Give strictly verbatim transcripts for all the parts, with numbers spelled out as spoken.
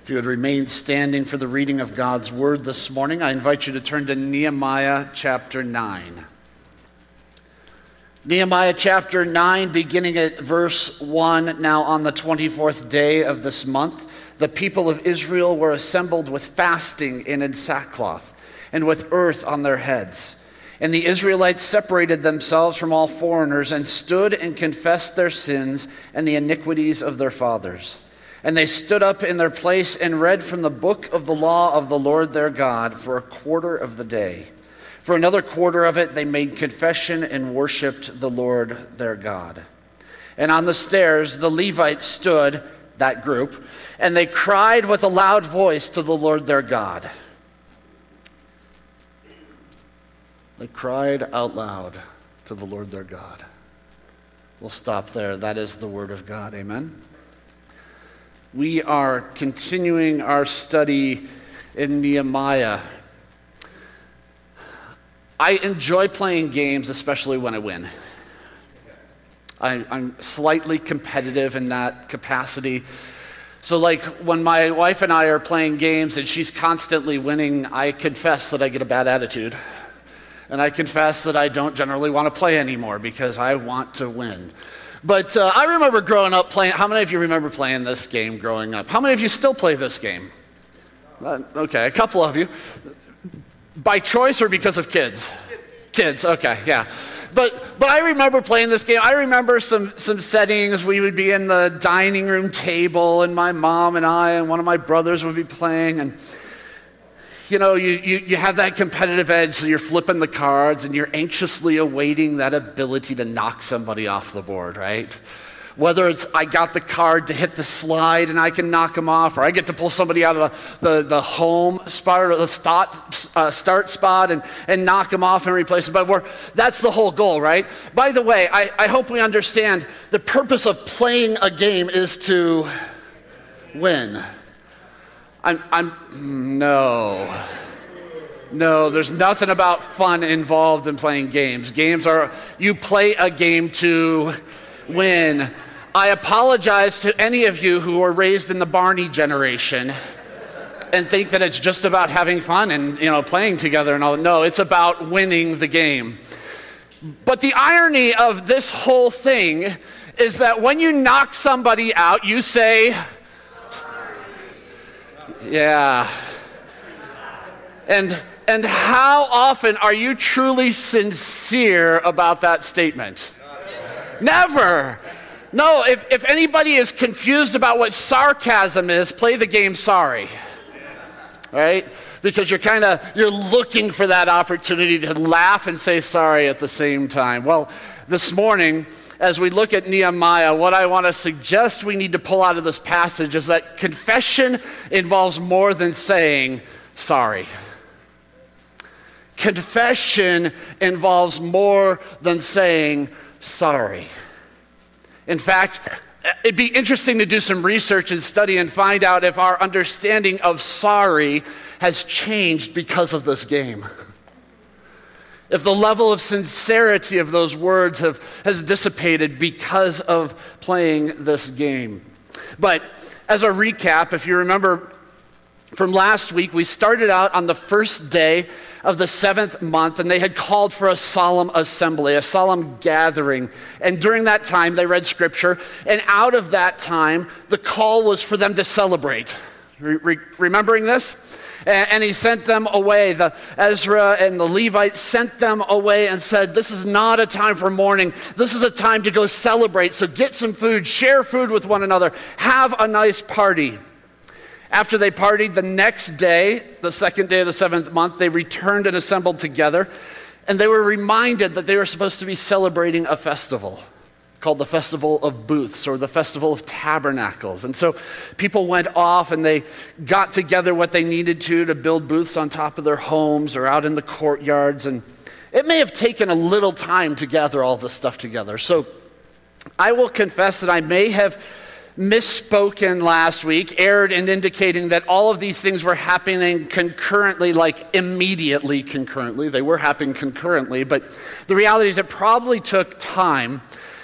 If you would remain standing for the reading of God's word this morning, I invite you to turn to Nehemiah chapter nine. Nehemiah chapter nine, beginning at verse one. Now on the twenty-fourth day of this month, the people of Israel were assembled with fasting and in sackcloth, and with earth on their heads. And the Israelites separated themselves from all foreigners, and stood and confessed their sins and the iniquities of their fathers. And they stood up in their place and read from the book of the law of the Lord their God for a quarter of the day. For another quarter of it, they made confession and worshiped the Lord their God. And on the stairs, the Levites stood, that group, and they cried with a loud voice to the Lord their God. They cried out loud to the Lord their God. We'll stop there. That is the word of God. Amen. We are continuing our study in Nehemiah. I enjoy playing games, especially when I win. I, I'm slightly competitive in that capacity. So like when my wife and I are playing games and she's constantly winning, I confess that I get a bad attitude. And I confess that I don't generally want to play anymore because I want to win. But uh, I remember growing up playing. How many of you remember playing this game growing up? How many of you still play this game? Uh, okay, a couple of you. By choice or because of kids? Kids, okay, yeah. But but I remember playing this game. I remember some, some settings. We would be in the dining room table, and my mom and I and one of my brothers would be playing, and you know, you, you, you have that competitive edge, so you're flipping the cards and you're anxiously awaiting that ability to knock somebody off the board, right? Whether it's I got the card to hit the slide and I can knock them off, or I get to pull somebody out of the, the, the home spot or the start, uh, start spot and, and knock them off and replace them. But we're, that's the whole goal, right? By the way, I, I hope we understand the purpose of playing a game is to win. I'm, I'm, no, no, there's nothing about fun involved in playing games. Games are, you play a game to win. I apologize to any of you who were raised in the Barney generation and think that it's just about having fun and, you know, playing together and all. No, it's about winning the game. But the irony of this whole thing is that when you knock somebody out, you say, yeah. And and how often are you truly sincere about that statement? Never. No, if, if anybody is confused about what sarcasm is, play the game sorry. Right? Because you're kind of, you're looking for that opportunity to laugh and say sorry at the same time. Well, this morning, as we look at Nehemiah, what I want to suggest we need to pull out of this passage is that confession involves more than saying sorry. Confession involves more than saying sorry. In fact, it'd be interesting to do some research and study and find out if our understanding of sorry has changed because of this game. If the level of sincerity of those words have, has dissipated because of playing this game. But as a recap, if you remember from last week, we started out on the first day of the seventh month, and they had called for a solemn assembly, a solemn gathering. And during that time, they read scripture, and out of that time, the call was for them to celebrate. Re- re- remembering this? And he sent them away. The Ezra and the Levites sent them away and said, this is not a time for mourning. This is a time to go celebrate. So get some food, share food with one another, have a nice party. After they partied the next day, the second day of the seventh month, they returned and assembled together. And they were reminded that they were supposed to be celebrating a festival called the Festival of Booths or the Festival of Tabernacles. And so people went off and they got together what they needed to to build booths on top of their homes or out in the courtyards. And it may have taken a little time to gather all this stuff together. So I will confess that I may have misspoken last week, erred in indicating that all of these things were happening concurrently, like immediately concurrently. They were happening concurrently, but the reality is it probably took time.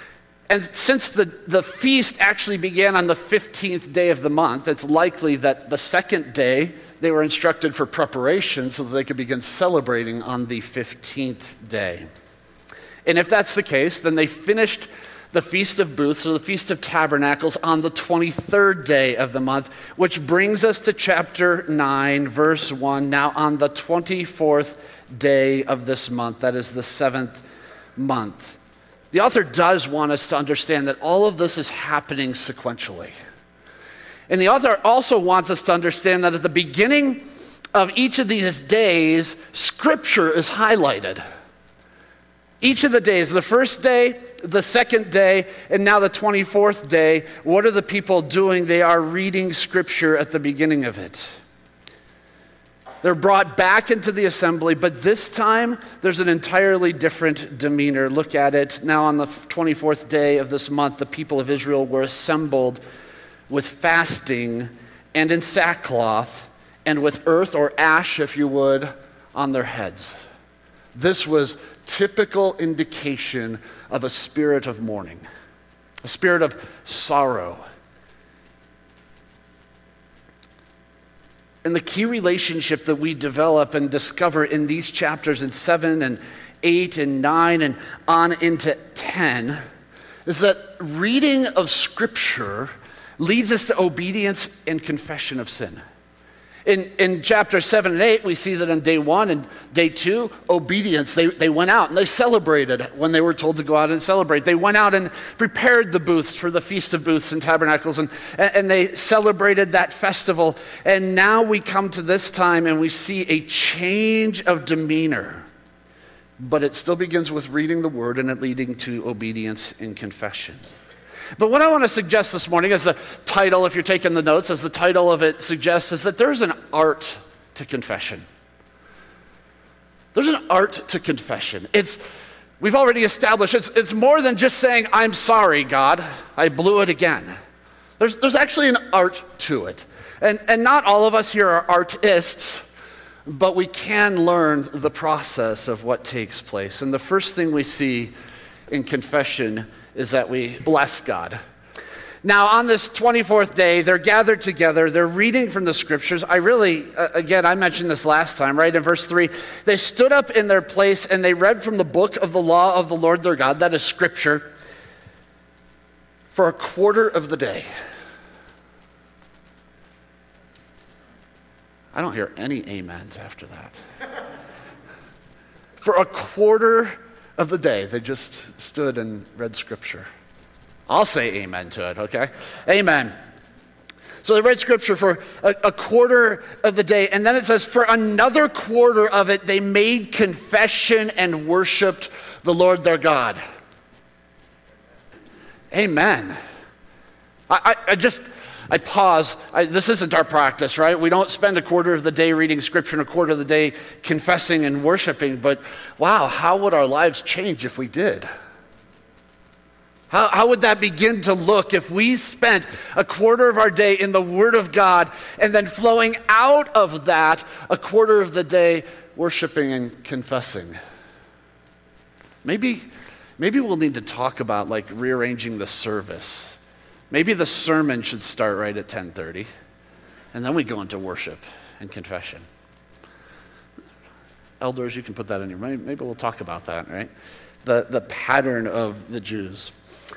And since the, the feast actually began on the fifteenth day of the month, it's likely that the second day they were instructed for preparation so that they could begin celebrating on the fifteenth day. And if that's the case, then they finished the Feast of Booths, or the Feast of Tabernacles, on the twenty-third day of the month, which brings us to chapter nine, verse one. Now on the twenty-fourth day of this month, that is the seventh month. The author does want us to understand that all of this is happening sequentially. And the author also wants us to understand that at the beginning of each of these days, Scripture is highlighted. Each of the days, the first day, the second day, and now the twenty-fourth day, what are the people doing? They are reading Scripture at the beginning of it. They're brought back into the assembly, but this time there's an entirely different demeanor. Look at it. Now on the twenty-fourth day of this month, the people of Israel were assembled with fasting and in sackcloth and with earth or ash, if you would, on their heads. This was typical indication of a spirit of mourning, a spirit of sorrow. And the key relationship that we develop and discover in these chapters in seven and eight and nine and on into ten is that reading of Scripture leads us to obedience and confession of sin. In, in chapter seven and eight, we see that on day one and day two, obedience. They, they went out and they celebrated when they were told to go out and celebrate. They went out and prepared the booths for the Feast of Booths and Tabernacles, and, and they celebrated that festival. And now we come to this time and we see a change of demeanor. But it still begins with reading the word and it leading to obedience and confession. But what I want to suggest this morning, as the title, if you're taking the notes, as the title of it suggests, is that there's an art to confession. There's an art to confession. It's, we've already established, it's, it's more than just saying, I'm sorry, God, I blew it again. There's, there's actually an art to it. And, and not all of us here are artists, but we can learn the process of what takes place. And the first thing we see in confession is that we bless God. Now, on this twenty-fourth day, they're gathered together. They're reading from the Scriptures. I really, uh, again, I mentioned this last time, right? In verse three, they stood up in their place and they read from the book of the law of the Lord their God, that is Scripture, for a quarter of the day. I don't hear any amens after that. For a quarter of the day, they just stood and read Scripture. I'll say amen to it, okay? Amen. So they read Scripture for a, a quarter of the day, and then it says, for another quarter of it, they made confession and worshiped the Lord their God. Amen. I, I, I just... I pause. I, this isn't our practice, right? We don't spend a quarter of the day reading Scripture and a quarter of the day confessing and worshiping, but wow, how would our lives change if we did? How, how would that begin to look if we spent a quarter of our day in the Word of God and then flowing out of that a quarter of the day worshiping and confessing? Maybe, maybe we'll need to talk about like rearranging the service. Maybe the sermon should start right at ten thirty, and then we go into worship and confession. Elders, you can put that in your mind. Maybe we'll talk about that, right? The, the pattern of the Jews.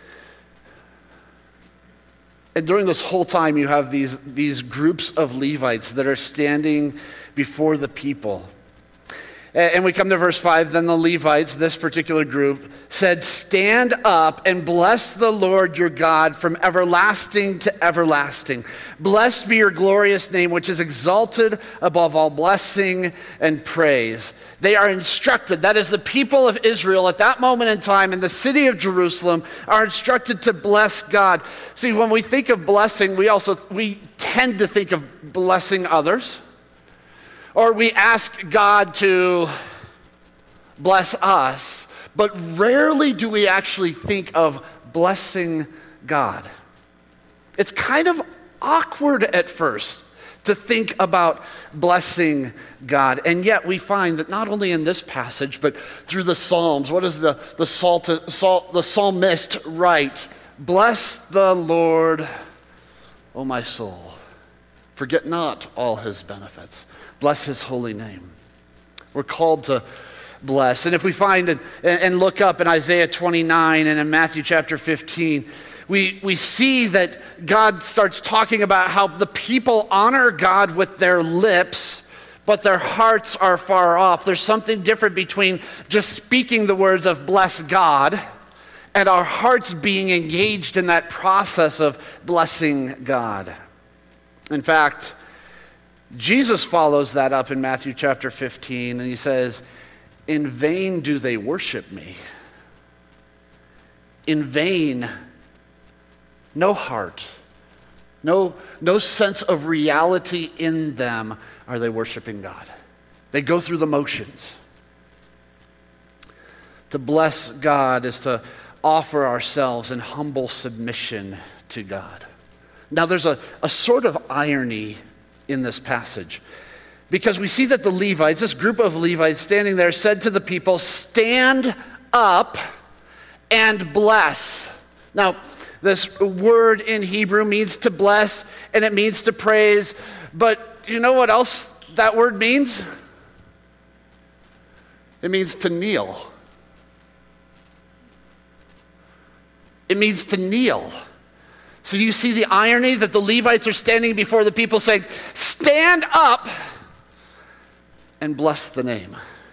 And during this whole time, you have these, these groups of Levites that are standing before the people. And we come to verse five, then the Levites, this particular group, said, stand up and bless the Lord your God from everlasting to everlasting. Blessed be your glorious name, which is exalted above all blessing and praise. They are instructed, that is the people of Israel at that moment in time in the city of Jerusalem are instructed to bless God. See, when we think of blessing, we also, we tend to think of blessing others. Or we ask God to bless us, but rarely do we actually think of blessing God. It's kind of awkward at first to think about blessing God. And yet we find that not only in this passage, but through the Psalms, what does the, the, salt, salt, the psalmist write? Bless the Lord, O my soul. Forget not all his benefits. Bless his holy name. We're called to bless. And if we find it and look up in Isaiah twenty-nine and in Matthew chapter fifteen, we, we see that God starts talking about how the people honor God with their lips, but their hearts are far off. There's something different between just speaking the words of bless God and our hearts being engaged in that process of blessing God. In fact, Jesus follows that up in Matthew chapter fifteen, and he says, in vain do they worship me. In vain, no heart, no, no sense of reality in them are they worshiping God. They go through the motions. To bless God is to offer ourselves in humble submission to God. Now there's a, a sort of irony in this passage, because we see that the Levites, this group of Levites standing there, said to the people, stand up and bless. Now, this word in Hebrew means to bless and it means to praise, but do you know what else that word means? It means to kneel. It means to kneel. So you see the irony that the Levites are standing before the people saying, stand up and bless the name.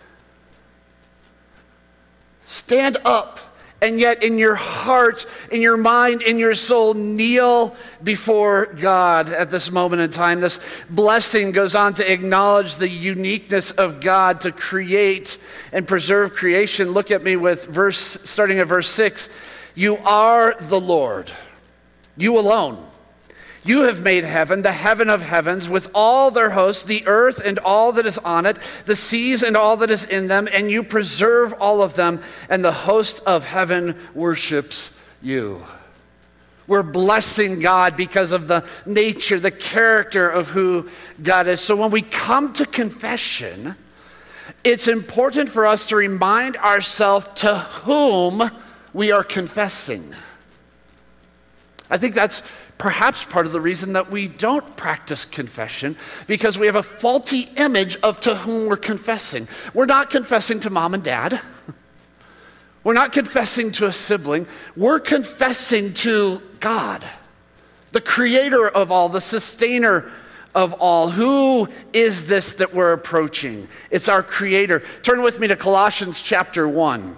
Stand up, and yet in your heart, in your mind, in your soul, kneel before God at this moment in time. This blessing goes on to acknowledge the uniqueness of God to create and preserve creation. Look at me with verse, starting at verse six. You are the Lord. You alone. You have made heaven, the heaven of heavens, with all their hosts, the earth and all that is on it, the seas and all that is in them, and you preserve all of them, and the host of heaven worships you. We're blessing God because of the nature, the character of who God is. So when we come to confession, it's important for us to remind ourselves to whom we are confessing. I think that's perhaps part of the reason that we don't practice confession, because we have a faulty image of to whom we're confessing. We're not confessing to mom and dad. We're not confessing to a sibling. We're confessing to God, the creator of all, the sustainer of all. Who is this that we're approaching? It's our creator. Turn with me to Colossians chapter one.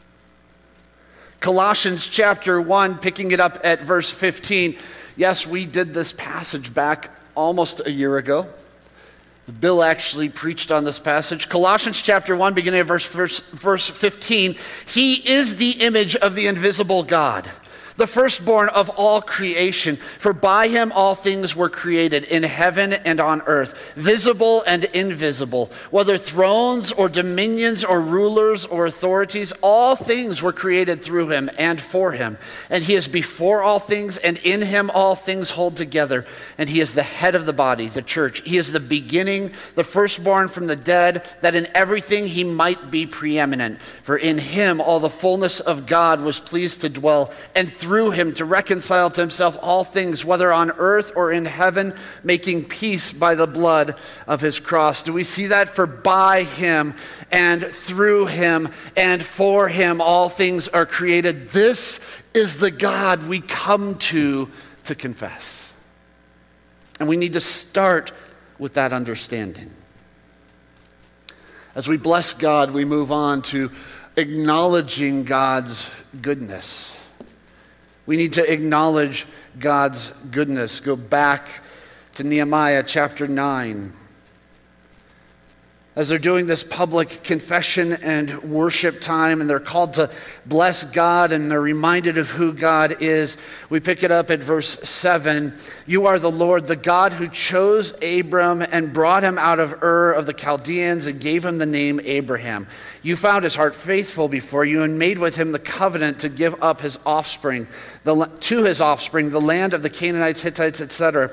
Colossians chapter one, picking it up at verse fifteen. Yes, we did this passage back almost a year ago. Bill actually preached on this passage. Colossians chapter one, beginning at verse, verse, verse fifteen. He is the image of the invisible God, the firstborn of all creation. For by him all things were created, in heaven and on earth, visible and invisible, whether thrones or dominions or rulers or authorities. All things were created through him and for him. And he is before all things, and in him all things hold together. And he is the head of the body, the church. He is the beginning, the firstborn from the dead, that in everything he might be preeminent. For in him all the fullness of God was pleased to dwell, and through through him to reconcile to himself all things, whether on earth or in heaven, making peace by the blood of his cross. Do we see that? For by him and through him and for him all things are created. This is the God we come to to confess. And we need to start with that understanding. As we bless God, we move on to acknowledging God's goodness. We need to acknowledge God's goodness. Go back to Nehemiah chapter nine. As they're doing this public confession and worship time, and they're called to bless God, and they're reminded of who God is, we pick it up at verse seven. You are the Lord, the God who chose Abram and brought him out of Ur of the Chaldeans and gave him the name Abraham. You found his heart faithful before you and made with him the covenant to give up his offspring, the, to his offspring, the land of the Canaanites, Hittites, et cetera.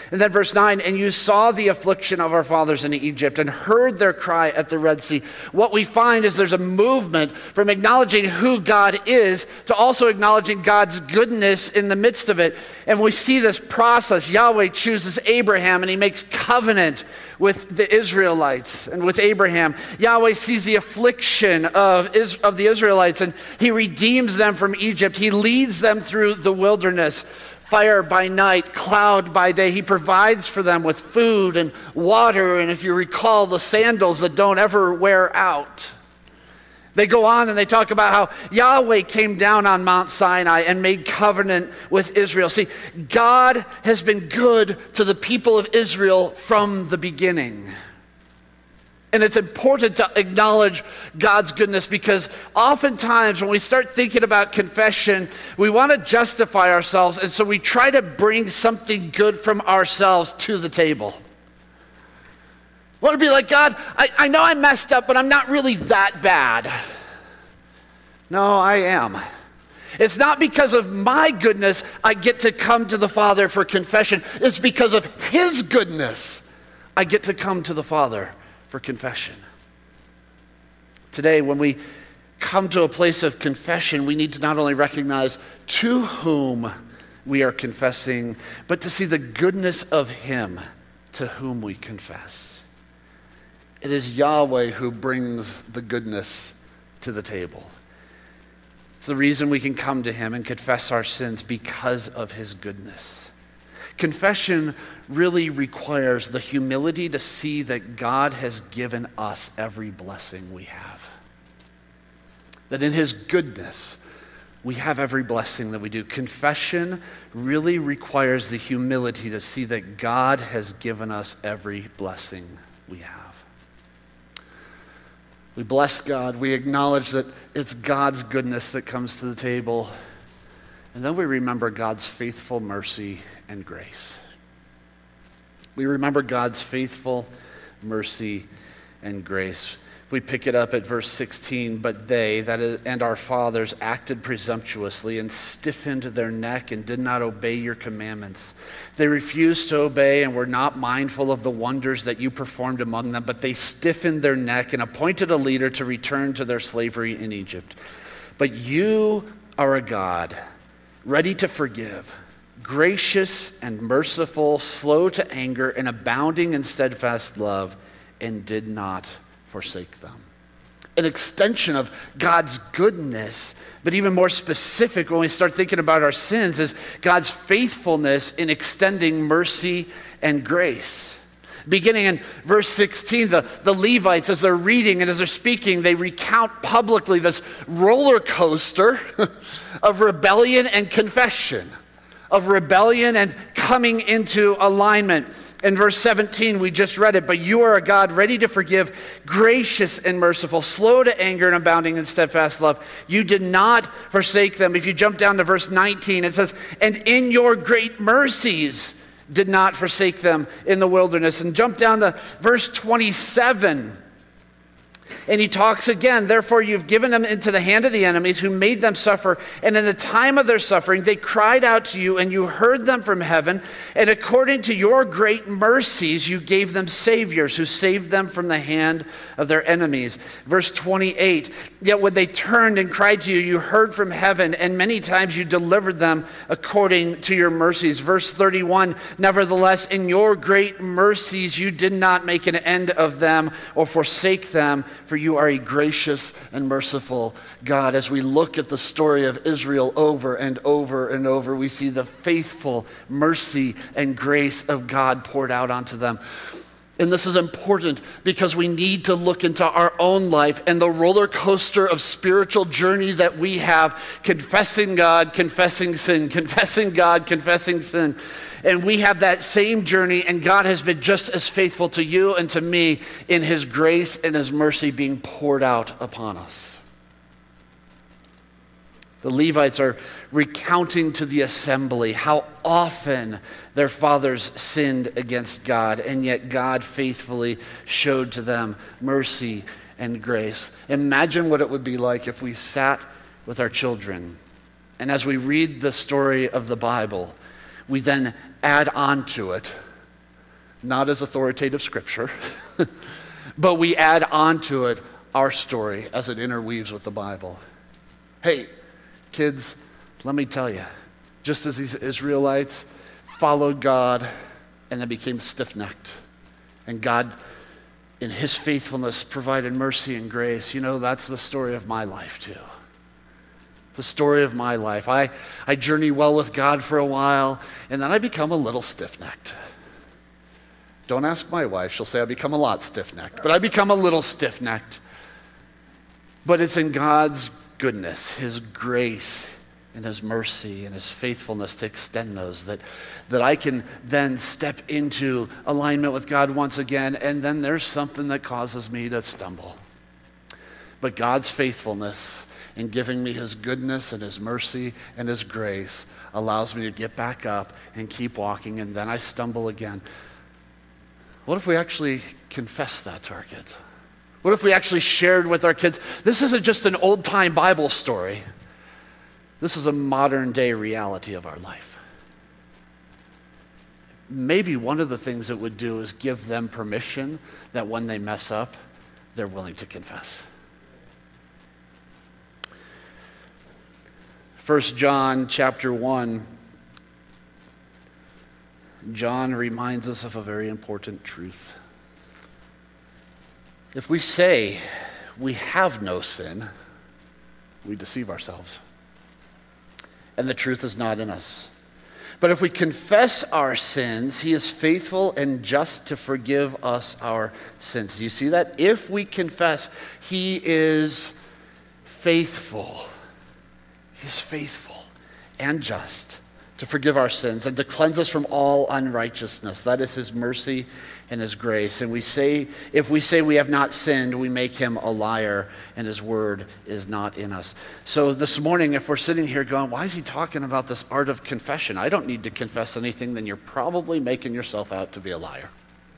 And then verse nine, and you saw the affliction of our fathers in Egypt and heard their cry at the Red Sea. What we find is there's a movement from acknowledging who God is to also acknowledging God's goodness in the midst of it. And we see this process. Yahweh chooses Abraham and he makes covenant with the Israelites and with Abraham. Yahweh sees the affliction of, Is- of the Israelites and he redeems them from Egypt. He leads them through the wilderness. Fire by night, cloud by day. He provides for them with food and water, and if you recall, the sandals that don't ever wear out. They go on and they talk about how Yahweh came down on Mount Sinai and made covenant with Israel. See, God has been good to the people of Israel from the beginning. And it's important to acknowledge God's goodness because oftentimes when we start thinking about confession, we want to justify ourselves, and so we try to bring something good from ourselves to the table. We want to be like, God, I, I know I messed up, but I'm not really that bad. No, I am. It's not because of my goodness I get to come to the Father for confession. It's because of His goodness I get to come to the Father for confession. Today, when we come to a place of confession, we need to not only recognize to whom we are confessing, but to see the goodness of Him to whom we confess. It is Yahweh who brings the goodness to the table. It's the reason we can come to Him and confess our sins because of His goodness. Confession really requires the humility to see that God has given us every blessing we have. That in His goodness, we have every blessing that we do. Confession really requires the humility to see that God has given us every blessing we have. We bless God. We acknowledge that it's God's goodness that comes to the table. And then we remember God's faithful mercy and grace. We remember God's faithful mercy and grace. If we pick it up at verse sixteen, but they, that is, and our fathers, acted presumptuously and stiffened their neck and did not obey your commandments. They refused to obey and were not mindful of the wonders that you performed among them, but they stiffened their neck and appointed a leader to return to their slavery in Egypt. But you are a God ready to forgive, gracious and merciful, slow to anger, and abounding in steadfast love, and did not forsake them. An extension of God's goodness, but even more specific when we start thinking about our sins, is God's faithfulness in extending mercy and grace. Beginning in verse sixteen, the, the Levites, as they're reading and as they're speaking, they recount publicly this roller coaster of rebellion and confession, of rebellion and coming into alignment. In verse seventeen, we just read it, but you are a God ready to forgive, gracious and merciful, slow to anger and abounding in steadfast love. You did not forsake them. If you jump down to verse nineteen, it says, and in your great mercies did not forsake them in the wilderness. And jump down to verse twenty-seven. And he talks again, therefore you've given them into the hand of the enemies who made them suffer. And in the time of their suffering, they cried out to you and you heard them from heaven. And according to your great mercies, you gave them saviors who saved them from the hand of their enemies. Verse twenty-eight, yet when they turned and cried to you, you heard from heaven, and many times you delivered them according to your mercies. Verse thirty-one, nevertheless, in your great mercies, you did not make an end of them or forsake them, for you are a gracious and merciful God. As we look at the story of Israel over and over and over, we see the faithful mercy and grace of God poured out onto them. And this is important because we need to look into our own life and the roller coaster of spiritual journey that we have, confessing God, confessing sin, confessing God, confessing sin. And we have that same journey, and God has been just as faithful to you and to me in His grace and His mercy being poured out upon us. The Levites are recounting to the assembly how often their fathers sinned against God, and yet God faithfully showed to them mercy and grace. Imagine what it would be like if we sat with our children, and as we read the story of the Bible, we then add on to it not as authoritative scripture, but we add onto it our story as it interweaves with the Bible. Hey, kids, let me tell you, just as these Israelites followed God and then became stiff-necked, and God, in his faithfulness, provided mercy and grace, you know, that's the story of my life too. The story of my life. I, I journey well with God for a while, and then I become a little stiff-necked. Don't ask my wife. She'll say I become a lot stiff-necked. But I become a little stiff-necked. But it's in God's goodness, his grace, and his mercy, and his faithfulness to extend those that, that I can then step into alignment with God once again, and then there's something that causes me to stumble. But God's faithfulness in giving me his goodness and his mercy and his grace allows me to get back up and keep walking, and then I stumble again. What if we actually confess that to our kids? What if we actually shared with our kids, this isn't just an old-time Bible story. This is a modern-day reality of our life. Maybe one of the things it would do is give them permission that when they mess up, they're willing to confess. First John chapter one, John reminds us of a very important truth. If we say we have no sin, we deceive ourselves, and the truth is not in us. But if we confess our sins, he is faithful and just to forgive us our sins. Do you see that? If we confess, he is faithful. He is faithful and just to forgive our sins and to cleanse us from all unrighteousness. That is his mercy and his grace. And we say, if we say we have not sinned, we make him a liar, and his word is not in us. So this morning, if we're sitting here going, why is he talking about this art of confession? I don't need to confess anything, then you're probably making yourself out to be a liar.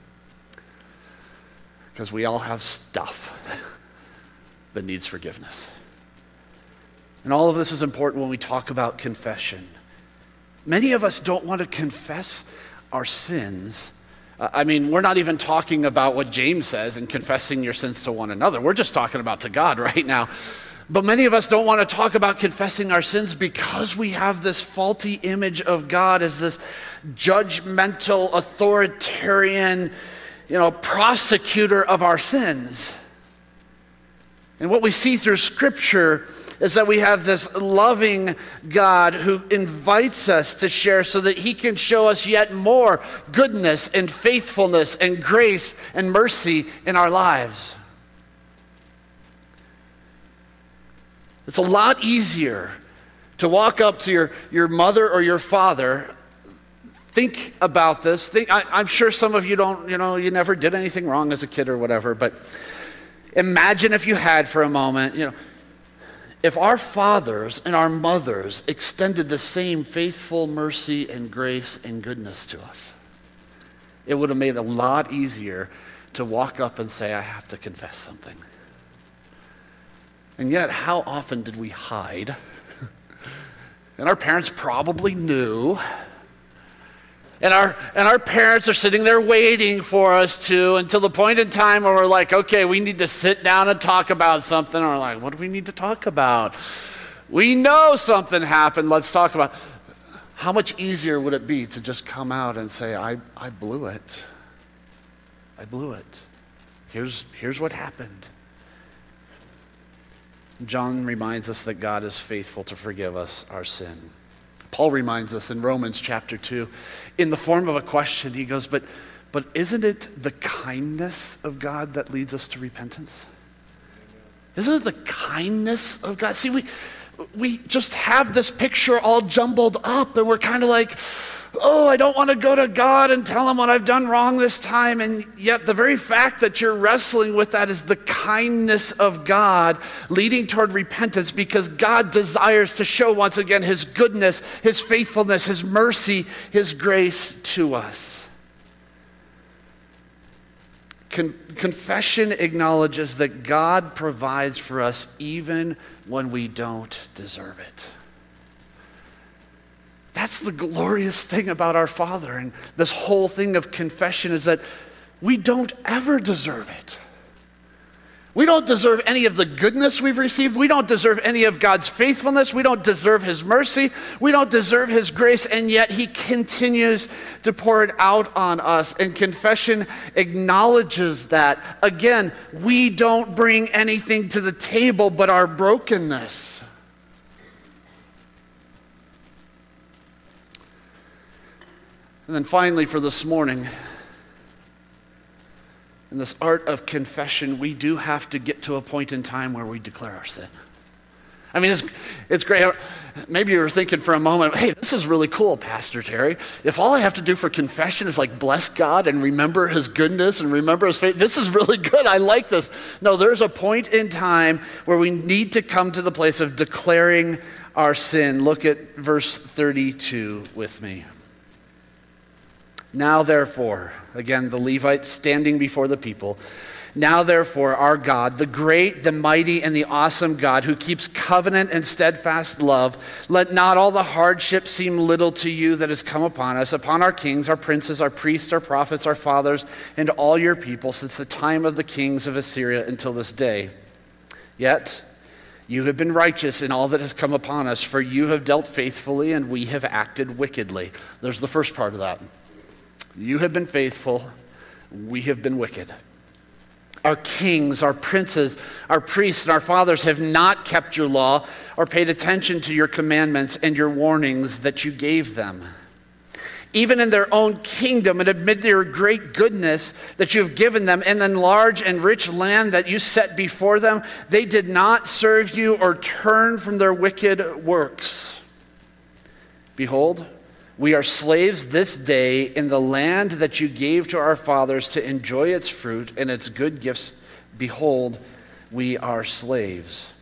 Because we all have stuff that needs forgiveness. And all of this is important when we talk about confession. Many of us don't want to confess our sins. Uh, I mean, we're not even talking about what James says in confessing your sins to one another. We're just talking about to God right now. But many of us don't want to talk about confessing our sins because we have this faulty image of God as this judgmental, authoritarian, you know, prosecutor of our sins. And what we see through Scripture is that we have this loving God who invites us to share so that he can show us yet more goodness and faithfulness and grace and mercy in our lives. It's a lot easier to walk up to your, your mother or your father. Think about this. Think, I, I'm sure some of you don't, you know, you never did anything wrong as a kid or whatever, but imagine if you had for a moment, you know, if our fathers and our mothers extended the same faithful mercy and grace and goodness to us, it would have made it a lot easier to walk up and say, I have to confess something. And yet, how often did we hide? And our parents probably knew. And our and our parents are sitting there waiting for us to, until the point in time where we're like, okay, we need to sit down and talk about something. And we're like, what do we need to talk about? We know something happened. Let's talk about. How much easier would it be to just come out and say, I, I blew it. I blew it. Here's, here's what happened. John reminds us that God is faithful to forgive us our sin. Paul reminds us in Romans chapter two, in the form of a question, he goes, but, but isn't it the kindness of God that leads us to repentance? Isn't it the kindness of God? See, we, we just have this picture all jumbled up, and we're kind of like, oh, I don't want to go to God and tell him what I've done wrong this time. And yet the very fact that you're wrestling with that is the kindness of God leading toward repentance, because God desires to show once again his goodness, his faithfulness, his mercy, his grace to us. Con- confession acknowledges that God provides for us even when we don't deserve it. That's the glorious thing about our Father. And this whole thing of confession is that we don't ever deserve it. We don't deserve any of the goodness we've received. We don't deserve any of God's faithfulness. We don't deserve his mercy. We don't deserve his grace, and yet he continues to pour it out on us. And confession acknowledges that. Again, we don't bring anything to the table but our brokenness. And then finally, for this morning, in this art of confession, we do have to get to a point in time where we declare our sin. I mean, it's, it's great. Maybe you were thinking for a moment, hey, this is really cool, Pastor Terry. If all I have to do for confession is like bless God and remember his goodness and remember his faith, this is really good. I like this. No, there's a point in time where we need to come to the place of declaring our sin. Look at verse thirty-two with me. Now therefore, again, the Levites standing before the people, now therefore, our God, the great, the mighty, and the awesome God who keeps covenant and steadfast love, let not all the hardship seem little to you that has come upon us, upon our kings, our princes, our priests, our prophets, our fathers, and all your people since the time of the kings of Assyria until this day. Yet you have been righteous in all that has come upon us, for you have dealt faithfully and we have acted wickedly. There's the first part of that. You have been faithful, we have been wicked. Our kings, our princes, our priests, and our fathers have not kept your law or paid attention to your commandments and your warnings that you gave them. Even in their own kingdom and amid your great goodness that you have given them and the large and rich land that you set before them, they did not serve you or turn from their wicked works. Behold, we are slaves this day in the land that you gave to our fathers to enjoy its fruit and its good gifts. Behold, we are slaves.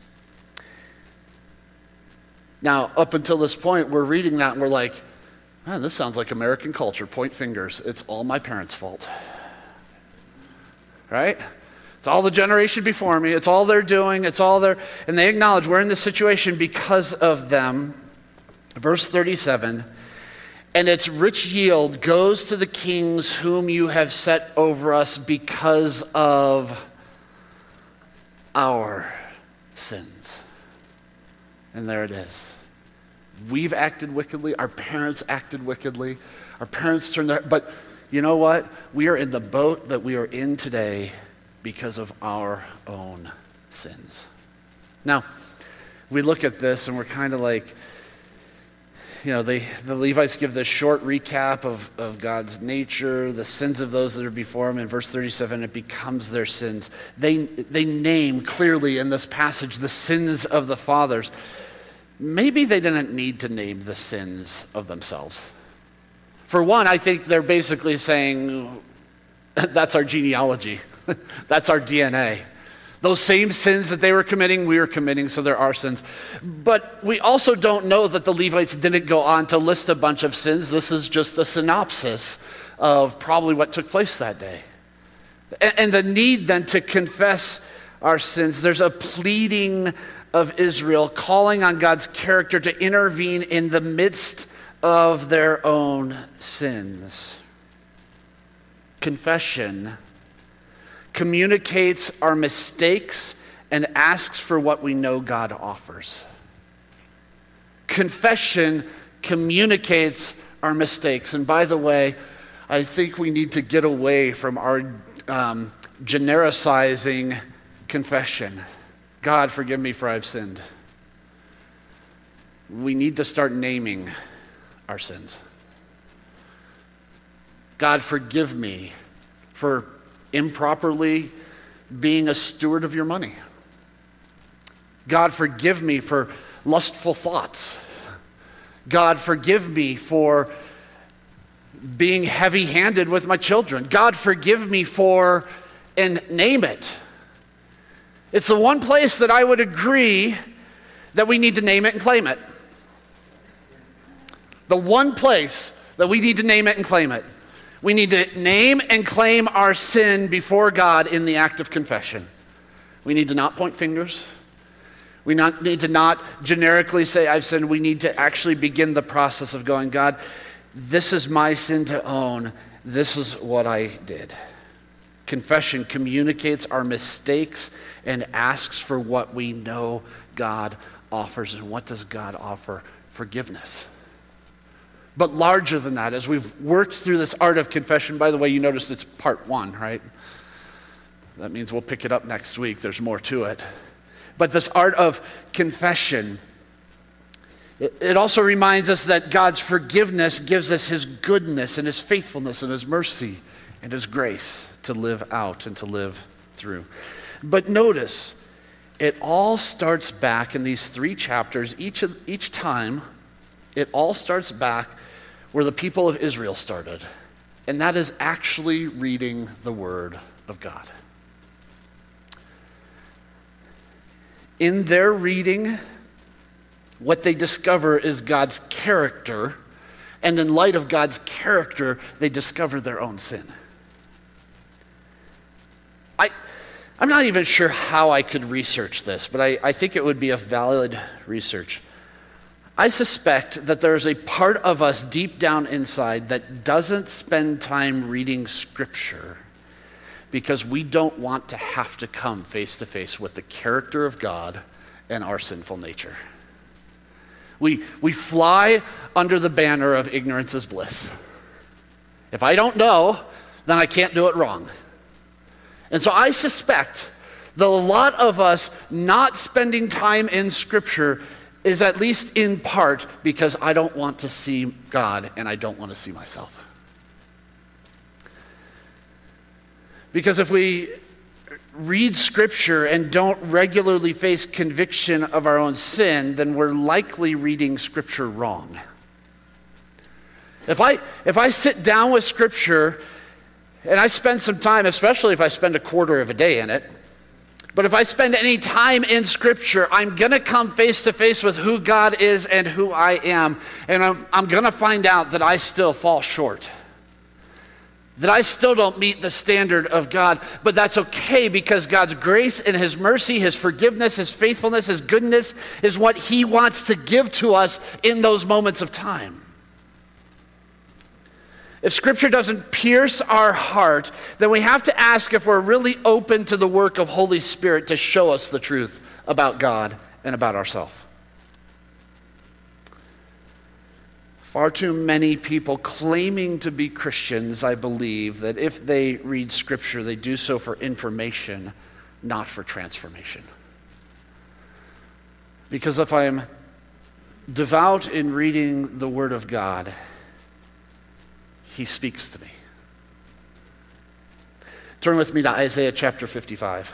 Now, up until this point, we're reading that and we're like, man, this sounds like American culture. Point fingers. It's all my parents' fault. Right? It's all the generation before me. It's all they're doing. It's all their, and they acknowledge we're in this situation because of them. Verse thirty-seven, and its rich yield goes to the kings whom you have set over us because of our sins. And there it is. We've acted wickedly. Our parents acted wickedly. Our parents turned their... But you know what? We are in the boat that we are in today because of our own sins. Now, we look at this and we're kind of like, you know, they, the Levites give this short recap of, of God's nature, the sins of those that are before him. In verse thirty-seven, it becomes their sins. They, they name clearly in this passage the sins of the fathers. Maybe they didn't need to name the sins of themselves. For one, I think they're basically saying, that's our genealogy. That's our D N A. Those same sins that they were committing, we are committing, so there are sins. But we also don't know that the Levites didn't go on to list a bunch of sins. This is just a synopsis of probably what took place that day. And the need then to confess our sins. There's a pleading of Israel calling on God's character to intervene in the midst of their own sins. Confession communicates our mistakes and asks for what we know God offers. Confession communicates our mistakes. And by the way, I think we need to get away from our um, genericizing confession. God, forgive me for I've sinned. We need to start naming our sins. God, forgive me for improperly being a steward of your money. God, forgive me for lustful thoughts. God, forgive me for being heavy-handed with my children. God, forgive me for, and name it. It's the one place that I would agree that we need to name it and claim it. The one place that we need to name it and claim it. We need to name and claim our sin before God in the act of confession. We need to not point fingers. We not, need to not generically say, I've sinned. We need to actually begin the process of going, God, this is my sin to own. This is what I did. Confession communicates our mistakes and asks for what we know God offers. And what does God offer? Forgiveness. But larger than that, as we've worked through this art of confession, by the way, you noticed it's part one, right? That means we'll pick it up next week. There's more to it. But this art of confession, it, it also reminds us that God's forgiveness gives us his goodness and his faithfulness and his mercy and his grace to live out and to live through. But notice, it all starts back in these three chapters. Each, of, each time, it all starts back where the people of Israel started. And that is actually reading the Word of God. In their reading, what they discover is God's character. And in light of God's character, they discover their own sin. I, I'm not even sure how I could research this, but I, I think it would be a valid research. I suspect that there's a part of us deep down inside that doesn't spend time reading Scripture because we don't want to have to come face to face with the character of God and our sinful nature. We, we fly under the banner of ignorance is bliss. If I don't know, then I can't do it wrong. And so I suspect that a lot of us not spending time in Scripture is at least in part because I don't want to see God and I don't want to see myself. Because if we read Scripture and don't regularly face conviction of our own sin, then we're likely reading Scripture wrong. If I, if I sit down with Scripture and I spend some time, especially if I spend a quarter of a day in it, but if I spend any time in Scripture, I'm going to come face to face with who God is and who I am, and I'm, I'm going to find out that I still fall short. That I still don't meet the standard of God, but that's okay because God's grace and his mercy, his forgiveness, his faithfulness, his goodness is what he wants to give to us in those moments of time. If Scripture doesn't pierce our heart, then we have to ask if we're really open to the work of Holy Spirit to show us the truth about God and about ourselves. Far too many people claiming to be Christians, I believe, that if they read Scripture, they do so for information, not for transformation. Because if I am devout in reading the Word of God, he speaks to me. Turn with me to Isaiah chapter fifty-five.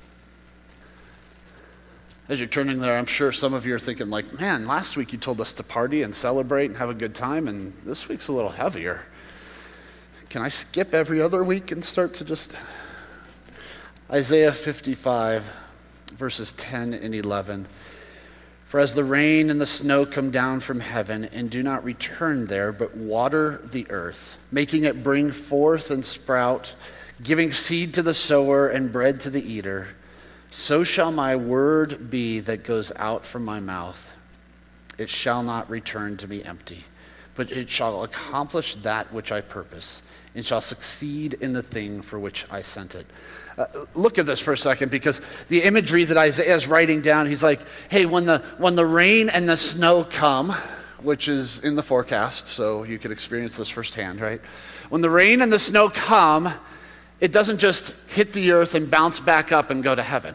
As you're turning there, I'm sure some of you are thinking like, man, last week you told us to party and celebrate and have a good time, and this week's a little heavier. Can I skip every other week and start to just... Isaiah fifty-five, verses ten and eleven. For as the rain and the snow come down from heaven and do not return there, but water the earth, making it bring forth and sprout, giving seed to the sower and bread to the eater, so shall my word be that goes out from my mouth. It shall not return to me empty, but it shall accomplish that which I purpose, and shall succeed in the thing for which I sent it. Uh, look at this for a second, because the imagery that Isaiah is writing down, he's like, hey, when the when the rain and the snow come, which is in the forecast, so you could experience this firsthand, right? When the rain and the snow come, it doesn't just hit the earth and bounce back up and go to heaven.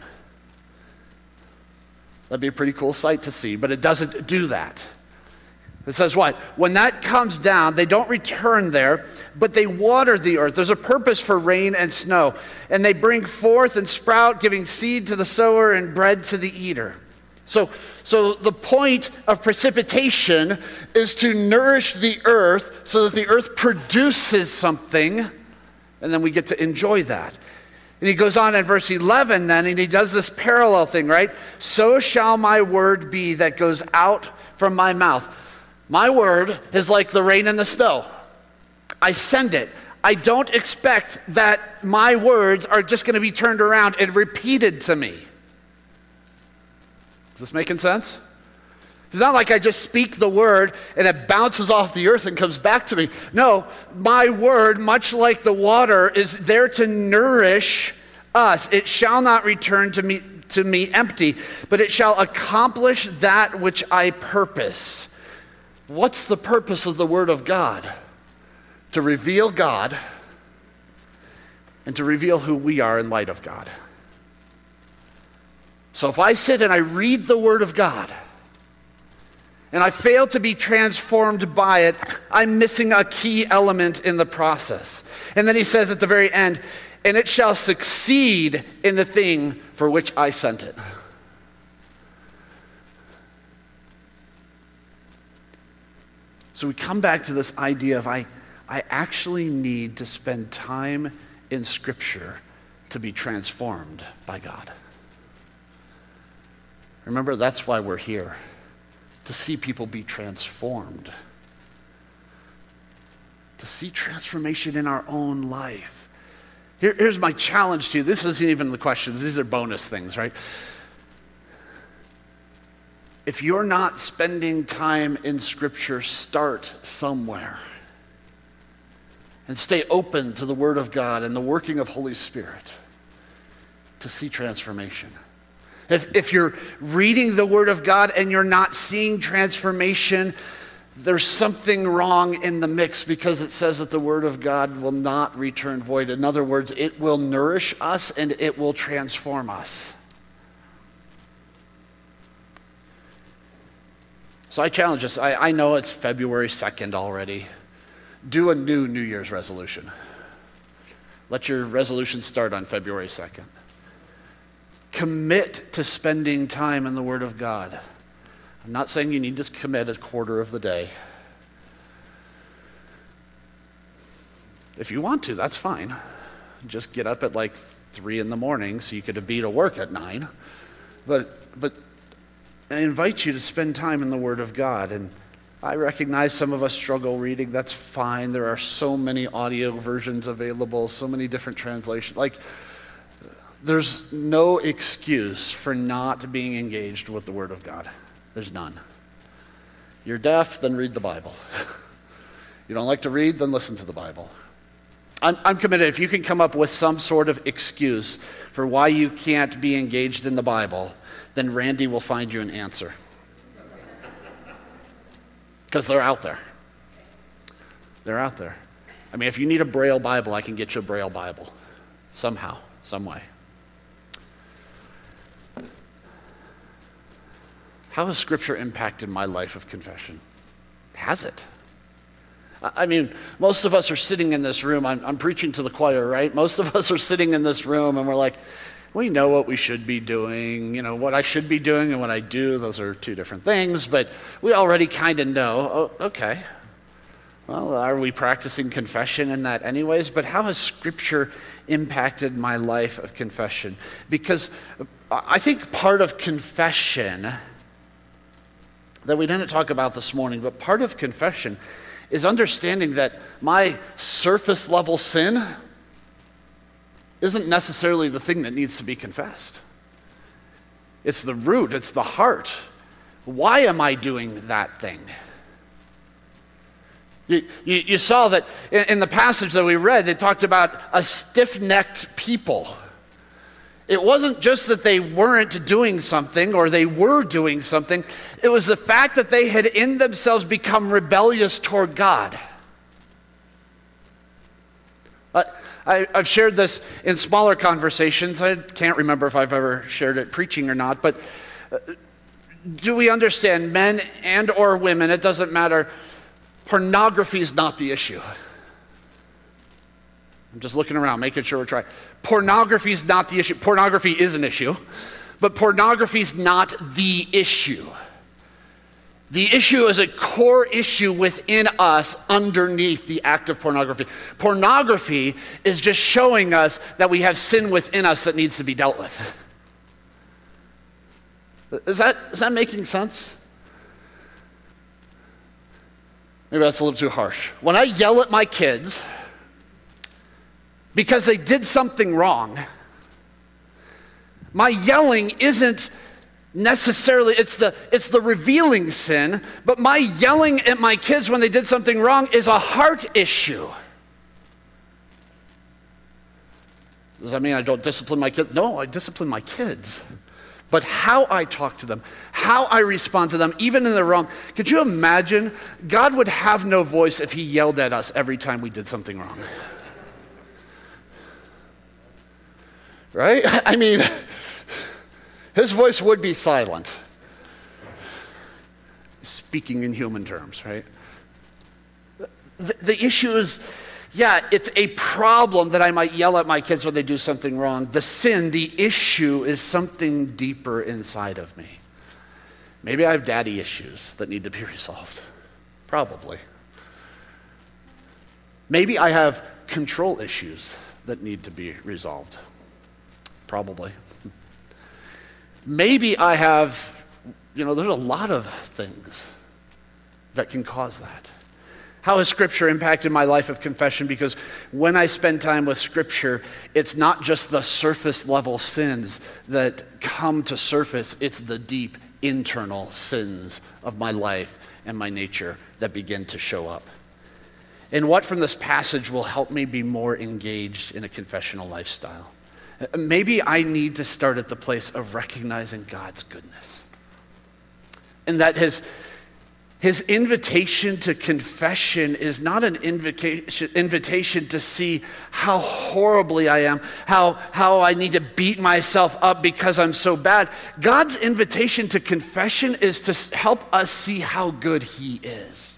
That'd be a pretty cool sight to see, but it doesn't do that. It says what? When that comes down, they don't return there, but they water the earth. There's a purpose for rain and snow. And they bring forth and sprout, giving seed to the sower and bread to the eater. So, so the point of precipitation is to nourish the earth so that the earth produces something, and then we get to enjoy that. And he goes on in verse eleven then, and he does this parallel thing, right? So shall my word be that goes out from my mouth. My word is like the rain and the snow. I send it. I don't expect that my words are just going to be turned around and repeated to me. Is this making sense? It's not like I just speak the word and it bounces off the earth and comes back to me. No, my word, much like the water, is there to nourish us. It shall not return to me, to me empty, but it shall accomplish that which I purpose. What's the purpose of the word of God? To reveal God and to reveal who we are in light of God. So if I sit and I read the word of God, and I fail to be transformed by it, I'm missing a key element in the process. And then he says at the very end, and it shall succeed in the thing for which I sent it. So we come back to this idea of I, I actually need to spend time in Scripture to be transformed by God. Remember, that's why we're here. To see people be transformed. To see transformation in our own life. Here, here's my challenge to you. This isn't even the questions. These are bonus things, right? If you're not spending time in Scripture, start somewhere. And stay open to the Word of God and the working of Holy Spirit to see transformation. If, if you're reading the Word of God and you're not seeing transformation, there's something wrong in the mix, because it says that the Word of God will not return void. In other words, it will nourish us and it will transform us. So I challenge us. I, I know it's February second already. Do a new New Year's resolution. Let your resolution start on February second. Commit to spending time in the Word of God. I'm not saying you need to commit a quarter of the day. If you want to, that's fine. Just get up at like three in the morning so you could be to work at nine. But but I invite you to spend time in the Word of God. And I recognize some of us struggle reading. That's fine. There are so many audio versions available, so many different translations. Like, there's no excuse for not being engaged with the Word of God. There's none. You're deaf, then read the Bible. You don't like to read, then listen to the Bible. I'm, I'm committed. If you can come up with some sort of excuse for why you can't be engaged in the Bible, then Randy will find you an answer. Because they're out there. They're out there. I mean, if you need a Braille Bible, I can get you a Braille Bible. Somehow, some way. How has Scripture impacted my life of confession? Has it? I mean, most of us are sitting in this room. I'm, I'm preaching to the choir, right? Most of us are sitting in this room and we're like, we know what we should be doing. You know, what I should be doing and what I do, those are two different things, but we already kind of know. Oh, okay. Well, are we practicing confession in that anyways? But how has Scripture impacted my life of confession? Because I think part of confession that we didn't talk about this morning, but part of confession is understanding that my surface level sin isn't necessarily the thing that needs to be confessed. It's the root, it's the heart. Why am I doing that thing? You, you, you saw that in, in the passage that we read, they talked about a stiff-necked people. It wasn't just that they weren't doing something or they were doing something. It was the fact that they had in themselves become rebellious toward God. I, I, I've shared this in smaller conversations. I can't remember if I've ever shared it preaching or not, but uh, do we understand, men and or women, it doesn't matter, pornography is not the issue. I'm just looking around, making sure we're trying. Pornography is not the issue. Pornography is an issue, but pornography is not the issue. The issue is a core issue within us underneath the act of pornography. Pornography is just showing us that we have sin within us that needs to be dealt with. Is that, is that making sense? Maybe that's a little too harsh. When I yell at my kids because they did something wrong, my yelling isn't necessarily, it's the, it's the revealing sin, but my yelling at my kids when they did something wrong is a heart issue. Does that mean I don't discipline my kids? No, I discipline my kids. But how I talk to them, how I respond to them, even in the wrong. Could you imagine? God would have no voice if he yelled at us every time we did something wrong. Right? I mean, his voice would be silent. Speaking in human terms, right? The, the issue is, yeah, it's a problem that I might yell at my kids when they do something wrong. The sin, the issue is something deeper inside of me. Maybe I have daddy issues that need to be resolved. Probably. Maybe I have control issues that need to be resolved. Probably. Maybe I have, you know, there's a lot of things that can cause that. How has Scripture impacted my life of confession? Because when I spend time with Scripture, it's not just the surface level sins that come to surface, it's the deep internal sins of my life and my nature that begin to show up. And what from this passage will help me be more engaged in a confessional lifestyle? Maybe I need to start at the place of recognizing God's goodness. And that his His invitation to confession is not an invitation, invitation to see how horribly I am, how, how I need to beat myself up because I'm so bad. God's invitation to confession is to help us see how good he is.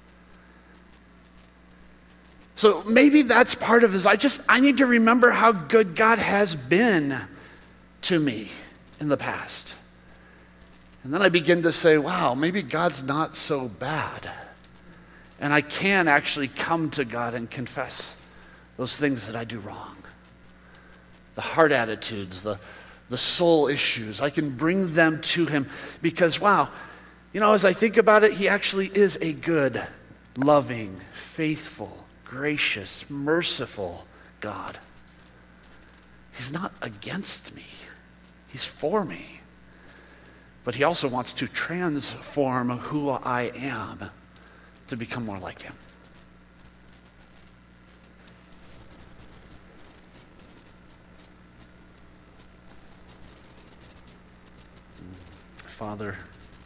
So maybe that's part of it. I just, I need to remember how good God has been to me in the past. And then I begin to say, wow, maybe God's not so bad. And I can actually come to God and confess those things that I do wrong. The heart attitudes, the, the soul issues. I can bring them to him because, wow, you know, as I think about it, he actually is a good, loving, faithful, gracious, merciful God. He's not against me. He's for me. But he also wants to transform who I am to become more like him. Father,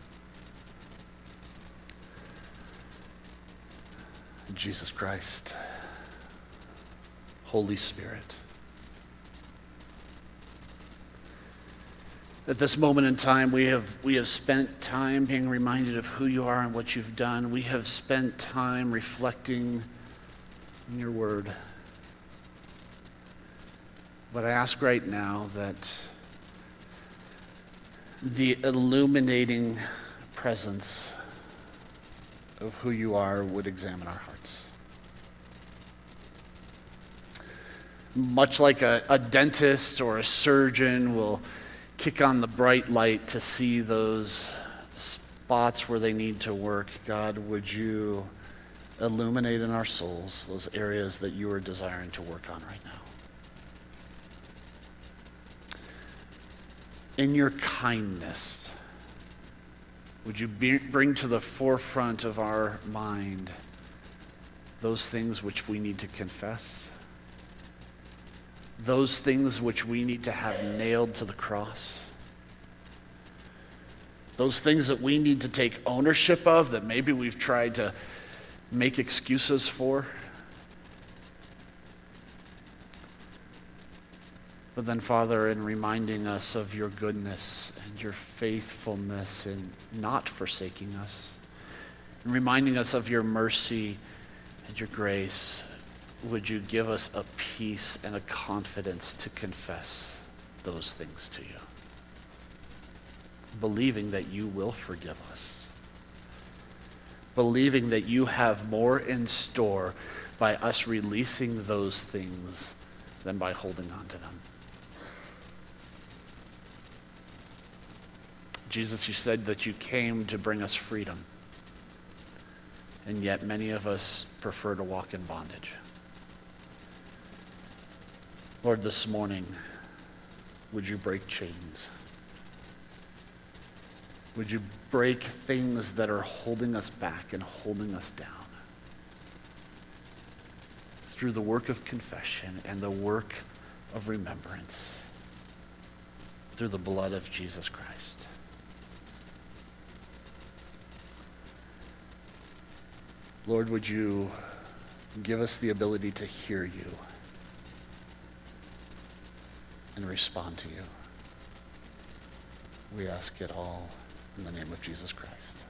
Jesus Christ, Holy Spirit, at this moment in time, we have we have spent time being reminded of who you are and what you've done. We have spent time reflecting in your word. But I ask right now that the illuminating presence of who you are would examine our hearts. Much like a, a dentist or a surgeon will kick on the bright light to see those spots where they need to work, God, would you illuminate in our souls those areas that you are desiring to work on right now? In your kindness, would you be, bring to the forefront of our mind those things which we need to confess? Those things which we need to have nailed to the cross? Those things that we need to take ownership of that maybe we've tried to make excuses for? But then, Father, in reminding us of your goodness and your faithfulness in not forsaking us, and reminding us of your mercy and your grace, would you give us a peace and a confidence to confess those things to you, believing that you will forgive us, believing that you have more in store by us releasing those things than by holding on to them. Jesus, you said that you came to bring us freedom, and yet many of us prefer to walk in bondage. Lord, this morning, would you break chains? Would you break things that are holding us back and holding us down through the work of confession and the work of remembrance, through the blood of Jesus Christ. Lord, would you give us the ability to hear you and respond to you? We ask it all in the name of Jesus Christ.